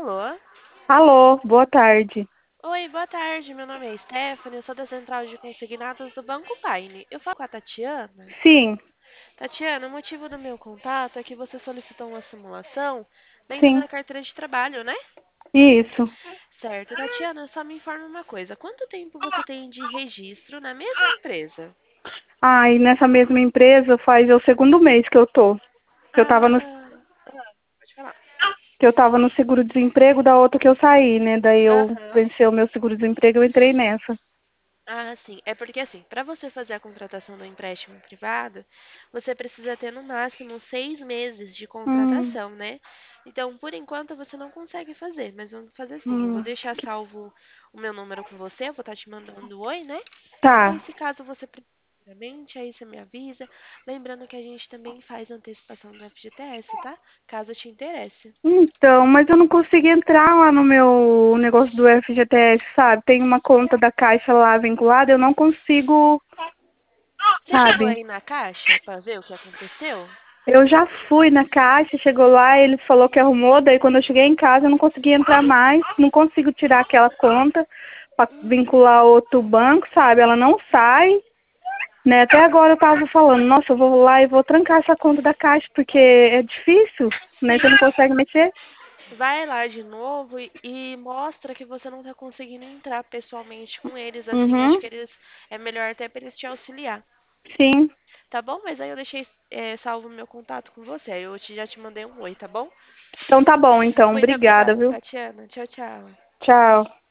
Alô? Alô, boa tarde. Oi, boa tarde. Meu nome é Stephanie, eu sou da Central de Consignados do Banco Paine. Eu falo com a Tatiana? Sim, Tatiana, o motivo do meu contato é que você solicitou uma simulação dentro sim, da carteira de trabalho, né? isso. Certo. Tatiana, só me informa uma coisa. Quanto tempo você tem de registro na mesma empresa? Ah, e nessa mesma empresa faz o segundo mês que eu tô. Que eu tava no, Pode falar. que eu tava no seguro-desemprego da outra que eu saí, né? Daí eu Aham. venci o meu seguro-desemprego e eu entrei nessa. Ah, sim. É porque assim, para você fazer a contratação do empréstimo privado, você precisa ter no máximo 6 meses de Hum, contratação, né? Então, por enquanto, você não consegue fazer, mas vamos fazer assim. Eu vou hum, deixar salvo o meu número com você, eu vou estar te mandando oi, né? E aí, tá. se caso você precisar, futuramente, aí você me avisa. Lembrando que a gente também faz antecipação do FGTS, tá? Caso te interesse. Então, mas eu não consegui entrar lá no meu negócio do FGTS, sabe? Tem uma conta da Caixa lá vinculada, eu não consigo, Você chegou sabe? aí na caixa para ver o que aconteceu? Eu já fui na caixa, chegou lá, ele falou que arrumou, daí quando eu cheguei em casa eu não consegui entrar mais, não consigo tirar aquela conta para Uhum. vincular outro banco, sabe? Ela não sai, né? Até agora eu tava falando, nossa, eu vou lá e vou trancar essa conta da caixa, porque é difícil, né? Você não Sim. consegue mexer. Vai lá de novo e mostra que você não está conseguindo entrar pessoalmente com eles. Assim, acho Uhum, que eles é melhor até para eles te auxiliar. sim. Tá bom? Mas aí eu deixei salvo o meu contato com você. Aí já te mandei um oi, tá bom? Então tá bom, então, Muito obrigada, obrigada, viu? Tatiana. Tchau, tchau. Tchau.